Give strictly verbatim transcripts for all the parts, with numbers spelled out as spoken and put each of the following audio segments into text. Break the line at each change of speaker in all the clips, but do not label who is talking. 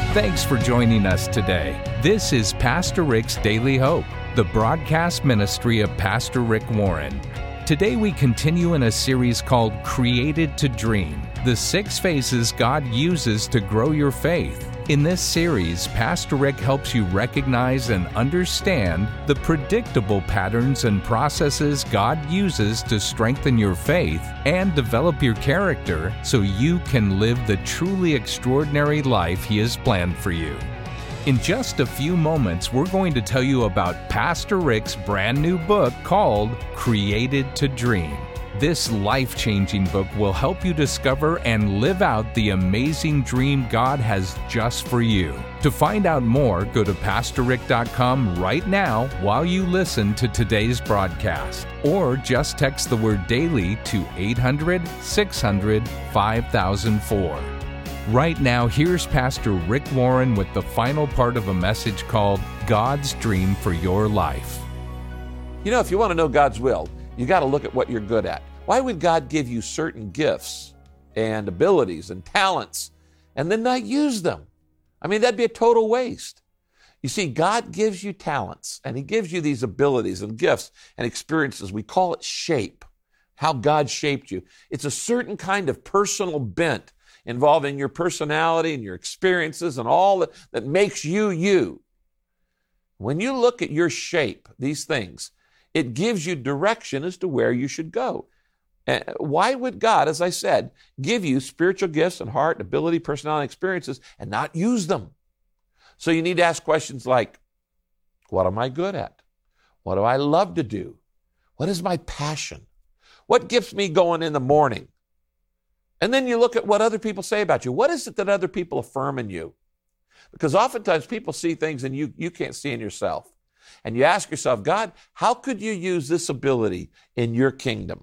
Thanks for joining us today. This is Pastor Rick's Daily Hope, the broadcast ministry of Pastor Rick Warren. Today we continue in a series called Created to Dream, the six phases God uses to grow your faith. In this series, Pastor Rick helps you recognize and understand the predictable patterns and processes God uses to strengthen your faith and develop your character so you can live the truly extraordinary life He has planned for you. In just a few moments, we're going to tell you about Pastor Rick's brand new book called Created to Dream. This life-changing book will help you discover and live out the amazing dream God has just for you. To find out more, go to pastor rick dot com right now while you listen to today's broadcast. Or just text the word DAILY to eight hundred, six hundred, five thousand four. Right now, here's Pastor Rick Warren with the final part of a message called God's Dream for Your Life.
You know, if you want to know God's will, you got to look at what you're good at. Why would God give you certain gifts and abilities and talents and then not use them? I mean, that'd be a total waste. You see, God gives you talents and He gives you these abilities and gifts and experiences. We call it shape, how God shaped you. It's a certain kind of personal bent involving your personality and your experiences and all that, that makes you you. When you look at your shape, these things, it gives you direction as to where you should go. And why would God, as I said, give you spiritual gifts and heart, ability, personality, experiences, and not use them? So you need to ask questions like, what am I good at? What do I love to do? What is my passion? What gets me going in the morning? And then you look at what other people say about you. What is it that other people affirm in you? Because oftentimes people see things and you, you can't see in yourself. And you ask yourself, God, how could you use this ability in your kingdom?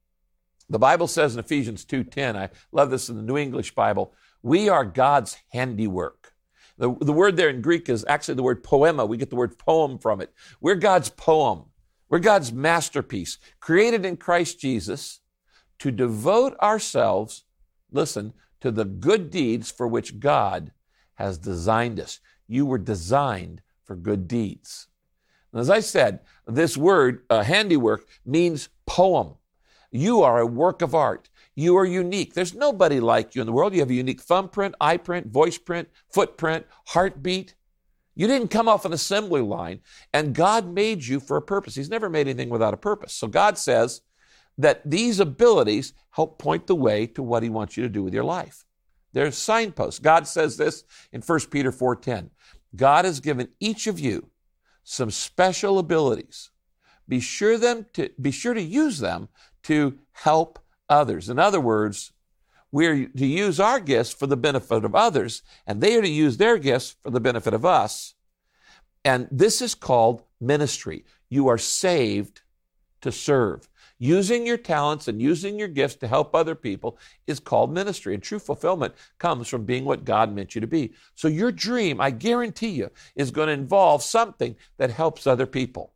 The Bible says in Ephesians two ten, I love this in the New English Bible, we are God's handiwork. The, the word there in Greek is actually the word poema. We get the word poem from it. We're God's poem. We're God's masterpiece, created in Christ Jesus to devote ourselves, listen, to the good deeds for which God has designed us. You were designed for good deeds. And as I said, this word, uh, handiwork, means poem. You are a work of art. You are unique. There's nobody like you in the world. You have a unique thumbprint, eye print, voice print, footprint, heartbeat. You didn't come off an assembly line, and God made you for a purpose. He's never made anything without a purpose. So God says that these abilities help point the way to what He wants you to do with your life. They're signposts. God says this in First Peter four ten. God has given each of you some special abilities. Be sure them to be sure to use them to help others. In other words, we're to use our gifts for the benefit of others, and they are to use their gifts for the benefit of us. And this is called ministry. You are saved to serve. Using your talents and using your gifts to help other people is called ministry. And true fulfillment comes from being what God meant you to be. So your dream, I guarantee you, is going to involve something that helps other people.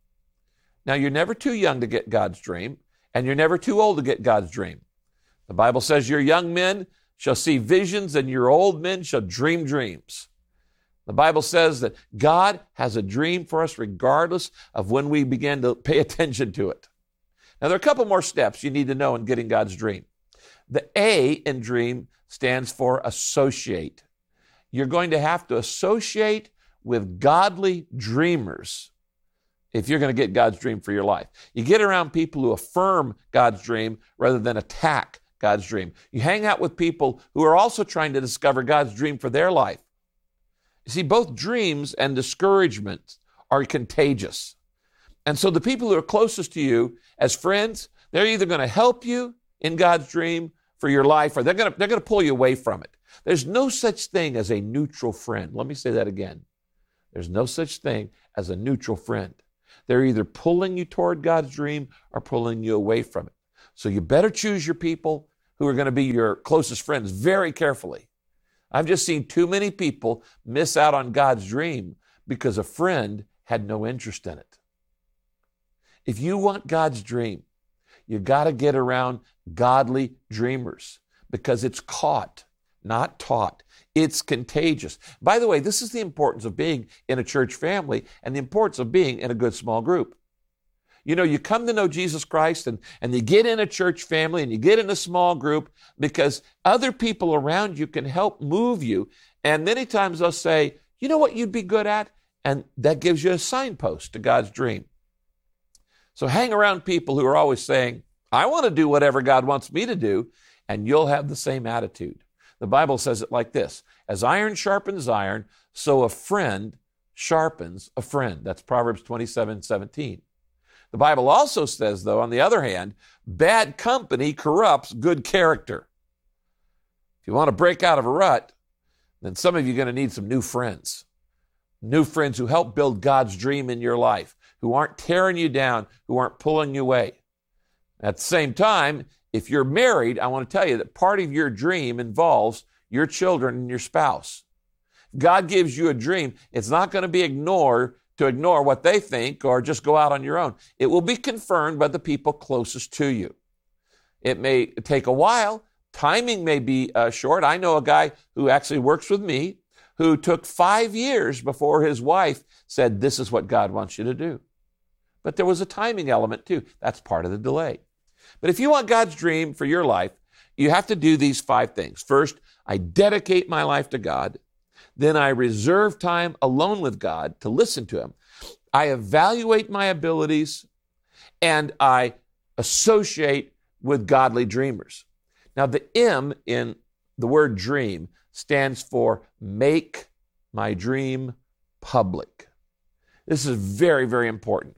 Now, you're never too young to get God's dream, and you're never too old to get God's dream. The Bible says your young men shall see visions and your old men shall dream dreams. The Bible says that God has a dream for us regardless of when we begin to pay attention to it. Now, there are a couple more steps you need to know in getting God's dream. The A in dream stands for associate. You're going to have to associate with godly dreamers if you're going to get God's dream for your life. You get around people who affirm God's dream rather than attack God's dream. You hang out with people who are also trying to discover God's dream for their life. You see, both dreams and discouragement are contagious. And so the people who are closest to you as friends, they're either going to help you in God's dream for your life, or they're going to, they're going to pull you away from it. There's no such thing as a neutral friend. Let me say that again. There's no such thing as a neutral friend. They're either pulling you toward God's dream or pulling you away from it. So you better choose your people who are going to be your closest friends very carefully. I've just seen too many people miss out on God's dream because a friend had no interest in it. If you want God's dream, you got to get around godly dreamers because it's caught. not taught. It's contagious. By the way, this is the importance of being in a church family and the importance of being in a good small group. You know, you come to know Jesus Christ and, and you get in a church family and you get in a small group because other people around you can help move you. And many times they'll say, you know what you'd be good at? And that gives you a signpost to God's dream. So hang around people who are always saying, I want to do whatever God wants me to do, and you'll have the same attitude. The Bible says it like this: as iron sharpens iron, so a friend sharpens a friend. That's Proverbs twenty-seven seventeen. The Bible also says, though, on the other hand, bad company corrupts good character. If you want to break out of a rut, then some of you are going to need some new friends. New friends who help build God's dream in your life, who aren't tearing you down, who aren't pulling you away. At the same time, if you're married, I want to tell you that part of your dream involves your children and your spouse. God gives you a dream. It's not going to be ignored to ignore what they think or just go out on your own. It will be confirmed by the people closest to you. It may take a while. Timing may be uh, short. I know a guy who actually works with me who took five years before his wife said, this is what God wants you to do. But there was a timing element too. That's part of the delay. But if you want God's dream for your life, you have to do these five things. First, I dedicate my life to God. Then I reserve time alone with God to listen to Him. I evaluate my abilities, and I associate with godly dreamers. Now, the M in the word dream stands for make my dream public. This is very, very important.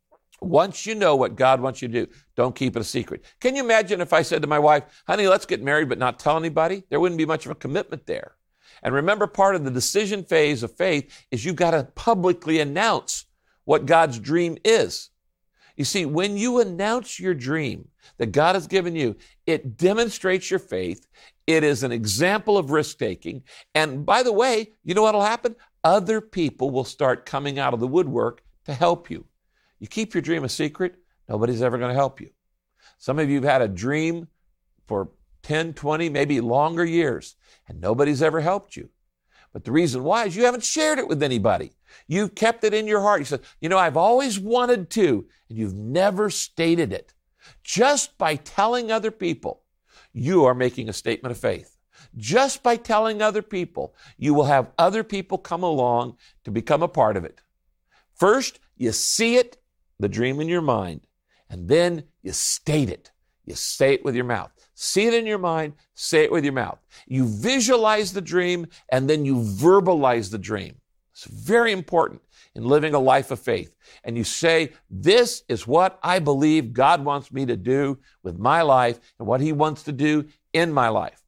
Once you know what God wants you to do, don't keep it a secret. Can you imagine if I said to my wife, honey, let's get married but not tell anybody? There wouldn't be much of a commitment there. And remember, part of the decision phase of faith is you've got to publicly announce what God's dream is. You see, when you announce your dream that God has given you, it demonstrates your faith. It is an example of risk-taking. And by the way, you know what will happen? Other people will start coming out of the woodwork to help you. You keep your dream a secret, nobody's ever going to help you. Some of you have had a dream for ten, twenty, maybe longer years, and nobody's ever helped you. But the reason why is you haven't shared it with anybody. You've kept it in your heart. You said, you know, I've always wanted to, and you've never stated it. Just by telling other people, you are making a statement of faith. Just by telling other people, you will have other people come along to become a part of it. First, you see it, the dream in your mind, and then you state it. You say it with your mouth. See it in your mind, say it with your mouth. You visualize the dream, and then you verbalize the dream. It's very important in living a life of faith. And you say, this is what I believe God wants me to do with my life and what He wants to do in my life.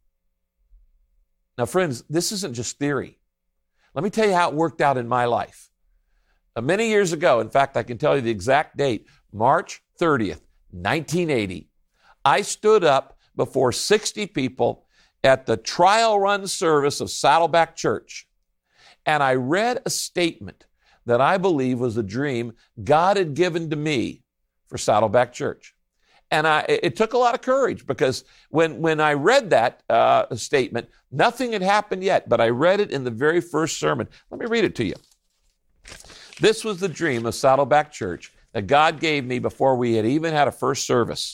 Now, friends, this isn't just theory. Let me tell you how it worked out in my life. Uh, many years ago, in fact, I can tell you the exact date, March thirtieth, nineteen eighty, I stood up before sixty people at the trial run service of Saddleback Church, and I read a statement that I believe was a dream God had given to me for Saddleback Church. And I, it took a lot of courage because when, when I read that uh, statement, nothing had happened yet, but I read it in the very first sermon. Let me read it to you. This was the dream of Saddleback Church that God gave me before we had even had a first service.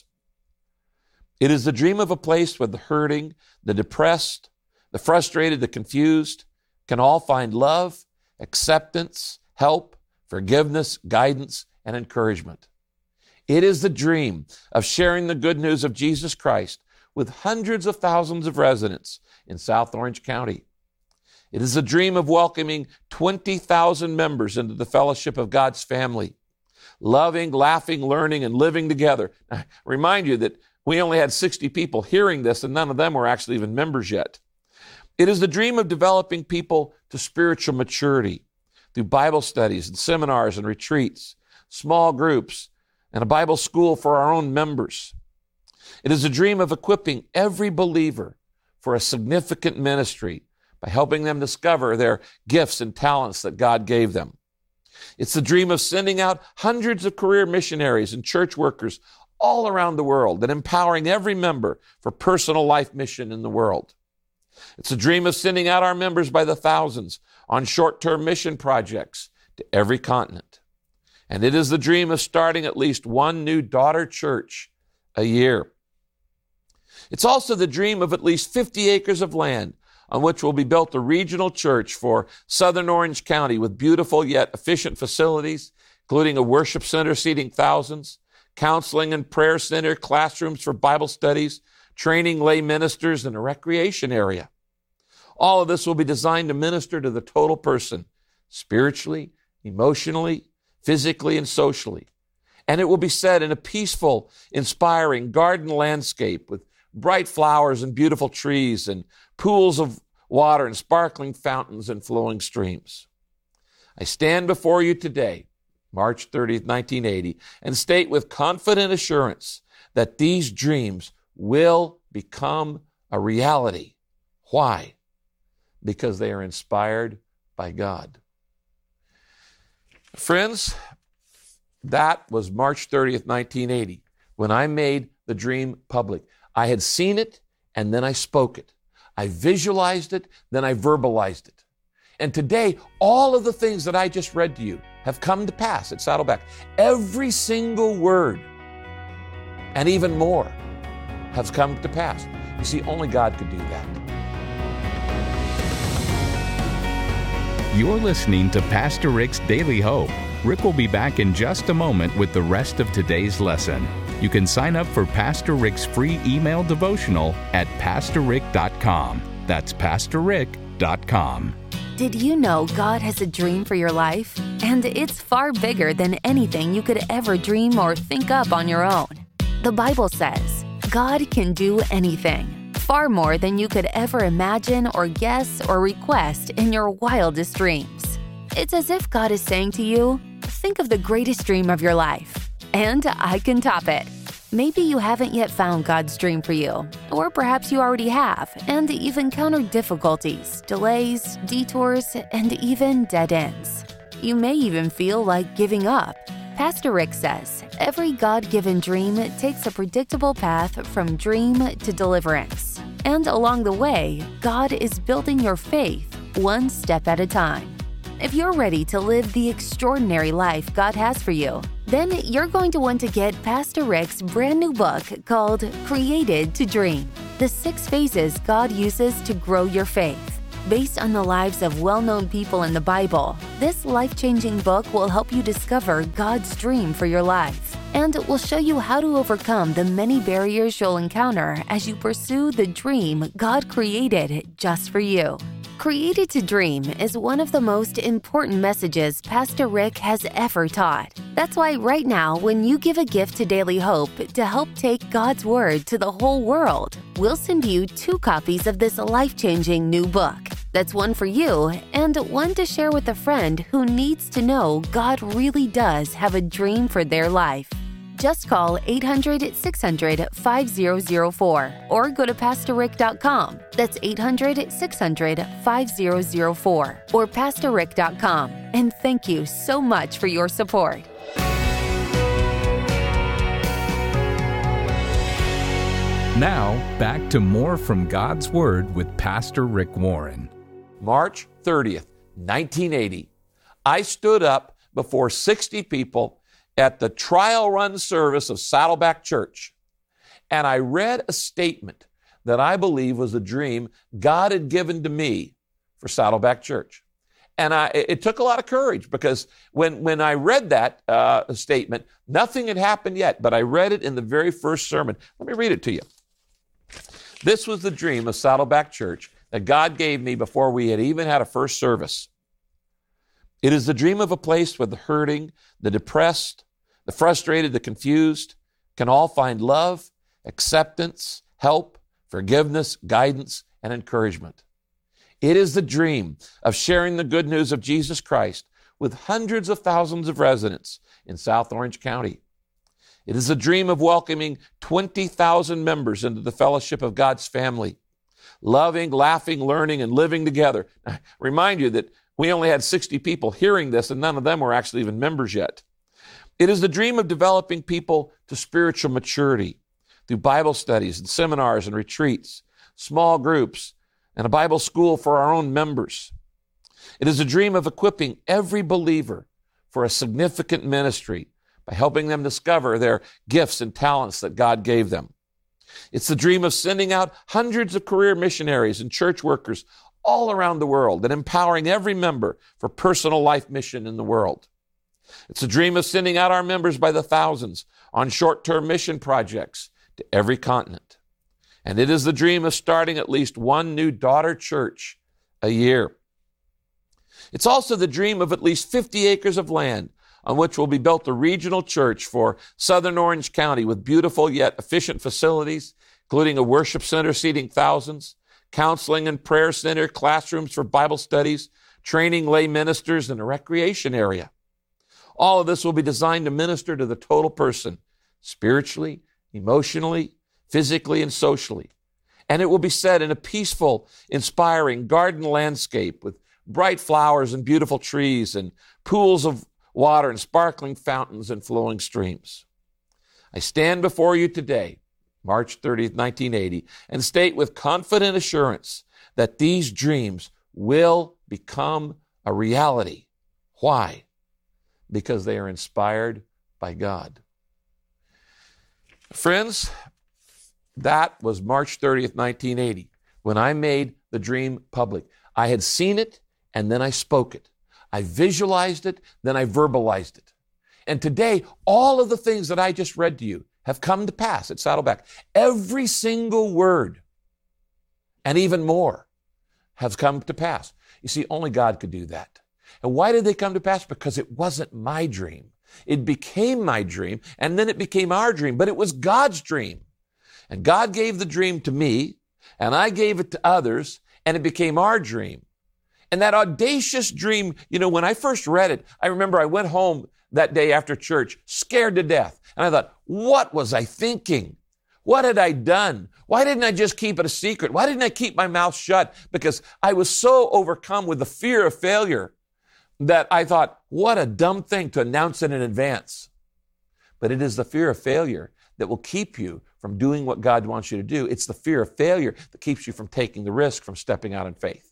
It is the dream of a place where the hurting, the depressed, the frustrated, the confused can all find love, acceptance, help, forgiveness, guidance, and encouragement. It is the dream of sharing the good news of Jesus Christ with hundreds of thousands of residents in South Orange County. It is a dream of welcoming twenty thousand members into the fellowship of God's family, loving, laughing, learning, and living together. I remind you that we only had sixty people hearing this, and none of them were actually even members yet. It is the dream of developing people to spiritual maturity through Bible studies and seminars and retreats, small groups, and a Bible school for our own members. It is a dream of equipping every believer for a significant ministry by helping them discover their gifts and talents that God gave them. It's the dream of sending out hundreds of career missionaries and church workers all around the world and empowering every member for personal life mission in the world. It's a dream of sending out our members by the thousands on short-term mission projects to every continent. And it is the dream of starting at least one new daughter church a year. It's also the dream of at least fifty acres of land on which will be built a regional church for Southern Orange County with beautiful yet efficient facilities, including a worship center seating thousands, counseling and prayer center, classrooms for Bible studies, training lay ministers, and a recreation area. All of this will be designed to minister to the total person, spiritually, emotionally, physically, and socially. And it will be set in a peaceful, inspiring garden landscape with bright flowers and beautiful trees and pools of water and sparkling fountains and flowing streams. I stand before you today, March thirtieth, nineteen eighty, and state with confident assurance that these dreams will become a reality. Why? Because they are inspired by God. Friends, that was March thirtieth, nineteen eighty, when I made the dream public. I had seen it, and then I spoke it. I visualized it, then I verbalized it. And today, all of the things that I just read to you have come to pass at Saddleback. Every single word, and even more, has come to pass. You see, only God could do that.
You're listening to Pastor Rick's Daily Hope. Rick will be back in just a moment with the rest of today's lesson. You can sign up for Pastor Rick's free email devotional at pastor rick dot com. That's pastor rick dot com.
Did you know God has a dream for your life? And it's far bigger than anything you could ever dream or think up on your own. The Bible says God can do anything, far more than you could ever imagine or guess or request in your wildest dreams. It's as if God is saying to you, think of the greatest dream of your life, and I can top it. Maybe you haven't yet found God's dream for you, or perhaps you already have, and you've encountered difficulties, delays, detours, and even dead ends. You may even feel like giving up. Pastor Rick says, every God-given dream takes a predictable path from dream to deliverance. And along the way, God is building your faith one step at a time. If you're ready to live the extraordinary life God has for you, then you're going to want to get Pastor Rick's brand new book called Created to Dream, the six phases God uses to grow your faith. Based on the lives of well-known people in the Bible, this life-changing book will help you discover God's dream for your life, and it will show you how to overcome the many barriers you'll encounter as you pursue the dream God created just for you. Created to Dream is one of the most important messages Pastor Rick has ever taught. That's why right now, when you give a gift to Daily Hope to help take God's Word to the whole world, we'll send you two copies of this life-changing new book. That's one for you and one to share with a friend who needs to know God really does have a dream for their life. Just call eight hundred, six hundred, five zero zero four or go to pastor rick dot com. That's eight hundred, six hundred, five zero zero four or pastor rick dot com. And thank you so much for your support.
Now, back to more from God's Word with Pastor Rick Warren.
March thirtieth, nineteen eighty, I stood up before sixty people at the trial run service of Saddleback Church, and I read a statement that I believe was a dream God had given to me for Saddleback Church. And I, it took a lot of courage because when, when I read that uh, statement, nothing had happened yet, but I read it in the very first sermon. Let me read it to you. This was the dream of Saddleback Church that God gave me before we had even had a first service. It is the dream of a place where the hurting, the depressed, the frustrated, the confused can all find love, acceptance, help, forgiveness, guidance, and encouragement. It is the dream of sharing the good news of Jesus Christ with hundreds of thousands of residents in South Orange County. It is a dream of welcoming twenty thousand members into the fellowship of God's family, loving, laughing, learning, and living together. I remind you that we only had sixty people hearing this, and none of them were actually even members yet. It is the dream of developing people to spiritual maturity through Bible studies and seminars and retreats, small groups, and a Bible school for our own members. It is a dream of equipping every believer for a significant ministry by helping them discover their gifts and talents that God gave them. It's the dream of sending out hundreds of career missionaries and church workers all around the world and empowering every member for personal life mission in the world. It's a dream of sending out our members by the thousands on short-term mission projects to every continent. And it is the dream of starting at least one new daughter church a year. It's also the dream of at least fifty acres of land on which will be built a regional church for Southern Orange County with beautiful yet efficient facilities, including a worship center seating thousands, counseling and prayer center, classrooms for Bible studies, training lay ministers, and a recreation area. All of this will be designed to minister to the total person, spiritually, emotionally, physically, and socially. And it will be set in a peaceful, inspiring garden landscape with bright flowers and beautiful trees and pools of water and sparkling fountains and flowing streams. I stand before you today, March thirtieth, nineteen eighty, and state with confident assurance that these dreams will become a reality. Why? Because they are inspired by God. Friends, that was March thirtieth, nineteen eighty, when I made the dream public. I had seen it, and then I spoke it. I visualized it, then I verbalized it. And today, all of the things that I just read to you have come to pass at Saddleback. Every single word, and even more, have come to pass. You see, only God could do that. And why did they come to pass? Because it wasn't my dream. It became my dream, and then it became our dream, but it was God's dream. And God gave the dream to me, and I gave it to others, and it became our dream. And that audacious dream, you know, when I first read it, I remember I went home that day after church, scared to death. And I thought, what was I thinking? What had I done? Why didn't I just keep it a secret? Why didn't I keep my mouth shut? Because I was so overcome with the fear of failure that I thought, what a dumb thing to announce it in advance. But it is the fear of failure that will keep you from doing what God wants you to do. It's the fear of failure that keeps you from taking the risk, from stepping out in faith.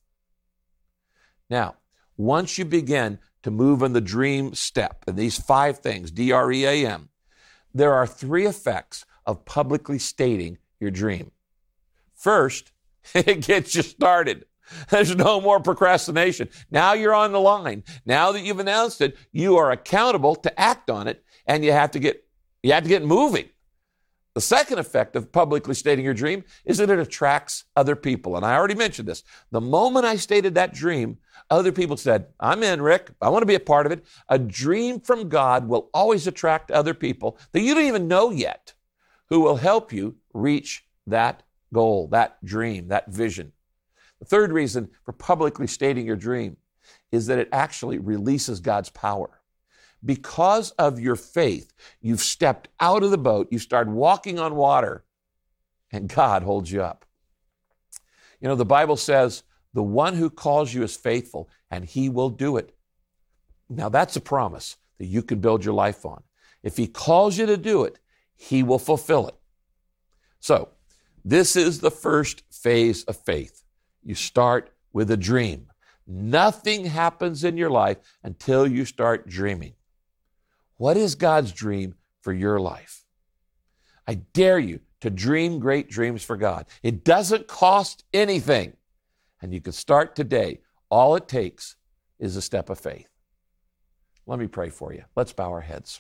Now, once you begin to move in the dream step, and these five things, D R E A M, there are three effects of publicly stating your dream. First, it gets you started. There's no more procrastination. Now you're on the line. Now that you've announced it, you are accountable to act on it, and you have to get, you have to get moving. The second effect of publicly stating your dream is that it attracts other people. And I already mentioned this. The moment I stated that dream, other people said, I'm in, Rick. I want to be a part of it. A dream from God will always attract other people that you don't even know yet, who will help you reach that goal, that dream, that vision. The third reason for publicly stating your dream is that it actually releases God's power. Because of your faith, you've stepped out of the boat, you start walking on water, and God holds you up. You know, the Bible says, the one who calls you is faithful, and he will do it. Now, that's a promise that you can build your life on. If he calls you to do it, he will fulfill it. So, this is the first phase of faith. You start with a dream. Nothing happens in your life until you start dreaming. What is God's dream for your life? I dare you to dream great dreams for God. It doesn't cost anything. And you can start today. All it takes is a step of faith. Let me pray for you. Let's bow our heads.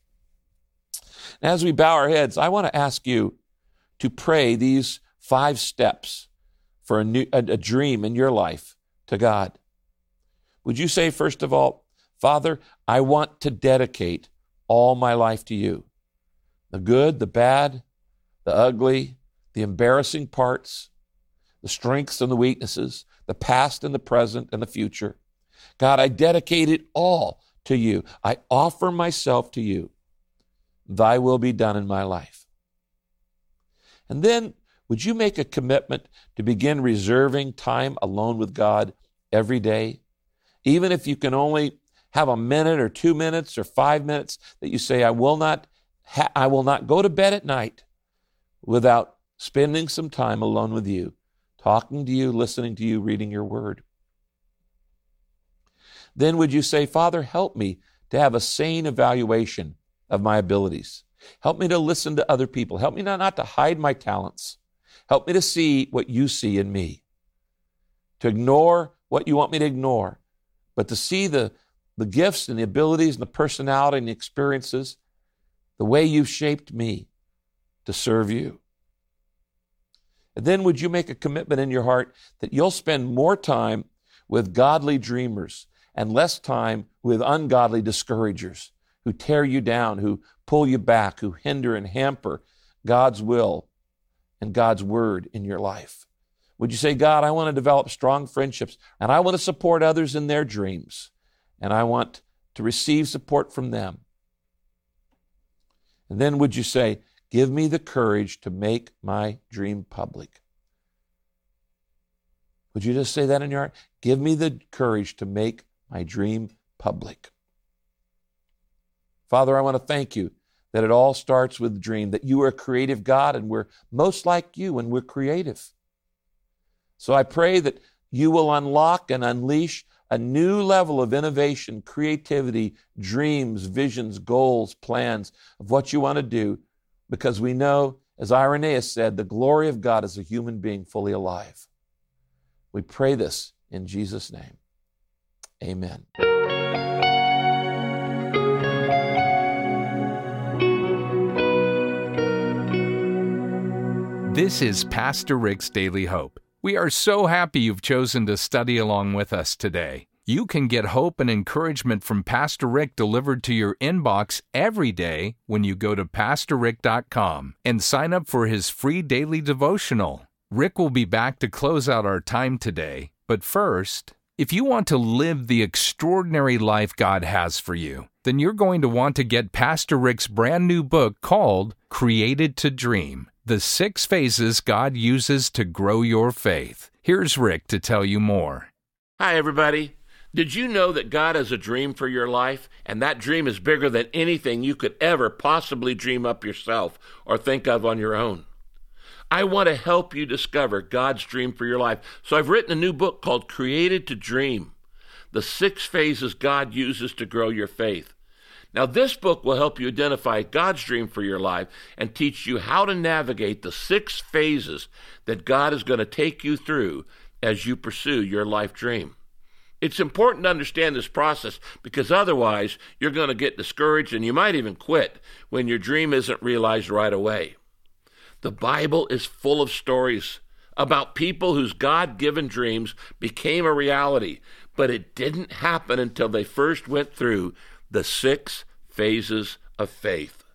And as we bow our heads, I want to ask you to pray these five steps for a, new, a, a dream in your life to God. Would you say, first of all, Father, I want to dedicate all my life to you. The good, the bad, the ugly, the embarrassing parts, the strengths and the weaknesses, the past and the present and the future. God, I dedicate it all to you. I offer myself to you. Thy will be done in my life. And then, would you make a commitment to begin reserving time alone with God every day? Even if you can only have a minute or two minutes or five minutes that you say, I will not, ha- I will not go to bed at night without spending some time alone with you, talking to you, listening to you, reading your word. Then would you say, Father, help me to have a sane evaluation of my abilities. Help me to listen to other people. Help me not, not to hide my talents. Help me to see what you see in me. To ignore what you want me to ignore, but to see the, the gifts and the abilities and the personality and the experiences, the way you've shaped me to serve you. And then would you make a commitment in your heart that you'll spend more time with godly dreamers and less time with ungodly discouragers who tear you down, who pull you back, who hinder and hamper God's will and God's word in your life? Would you say, God, I want to develop strong friendships, and I want to support others in their dreams, and I want to receive support from them? And then would you say, give me the courage to make my dream public? Would you just say that in your heart? Give me the courage to make my dream public. Father, I want to thank you that it all starts with the dream, that you are a creative God, and we're most like you when we're creative. So I pray that you will unlock and unleash a new level of innovation, creativity, dreams, visions, goals, plans of what you want to do, because we know, as Irenaeus said, the glory of God is a human being fully alive. We pray this in Jesus' name. Amen.
This is Pastor Rick's Daily Hope. We are so happy you've chosen to study along with us today. You can get hope and encouragement from Pastor Rick delivered to your inbox every day when you go to pastor rick dot com and sign up for his free daily devotional. Rick will be back to close out our time today. But first, if you want to live the extraordinary life God has for you, then you're going to want to get Pastor Rick's brand new book called Created to Dream: The Six Phases God Uses to Grow Your Faith. Here's Rick to tell you more.
Hi, everybody. Did you know that God has a dream for your life, and that dream is bigger than anything you could ever possibly dream up yourself or think of on your own? I want to help you discover God's dream for your life, so I've written a new book called Created to Dream: The Six Phases God Uses to Grow Your Faith. Now, this book will help you identify God's dream for your life and teach you how to navigate the six phases that God is going to take you through as you pursue your life dream. It's important to understand this process, because otherwise you're going to get discouraged and you might even quit when your dream isn't realized right away. The Bible is full of stories about people whose God-given dreams became a reality, but it didn't happen until they first went through the six phases of faith.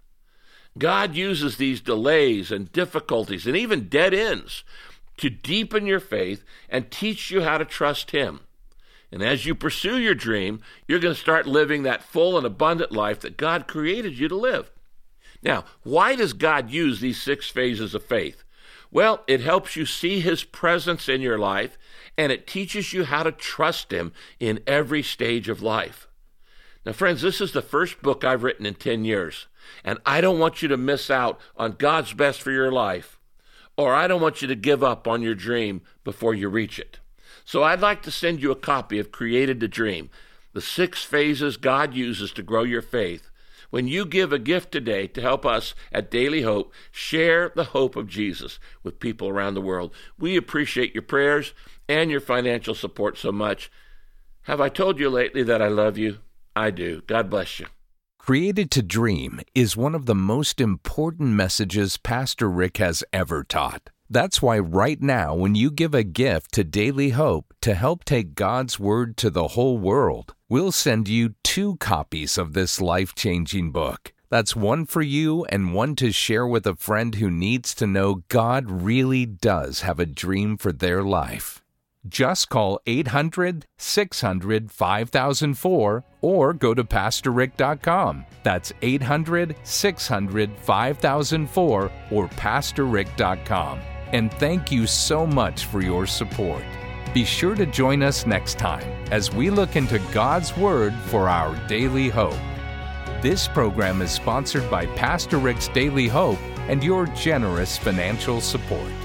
God uses these delays and difficulties and even dead ends to deepen your faith and teach you how to trust Him. And as you pursue your dream, you're going to start living that full and abundant life that God created you to live. Now, why does God use these six phases of faith? Well, it helps you see His presence in your life, and it teaches you how to trust Him in every stage of life. Now, friends, this is the first book I've written in ten years, and I don't want you to miss out on God's best for your life, or I don't want you to give up on your dream before you reach it. So I'd like to send you a copy of Created to Dream: The Six Phases God Uses to Grow Your Faith. When you give a gift today to help us at Daily Hope share the hope of Jesus with people around the world, we appreciate your prayers and your financial support so much. Have I told you lately that I love you? I do. God bless you.
Created to Dream is one of the most important messages Pastor Rick has ever taught. That's why right now, when you give a gift to Daily Hope to help take God's Word to the whole world, we'll send you two copies of this life-changing book. That's one for you and one to share with a friend who needs to know God really does have a dream for their life. Just call eight hundred, six hundred, five thousand four or go to pastor rick dot com. That's eight hundred, six hundred, five thousand four or pastor rick dot com. And thank you so much for your support. Be sure to join us next time as we look into God's Word for our daily hope. This program is sponsored by Pastor Rick's Daily Hope and your generous financial support.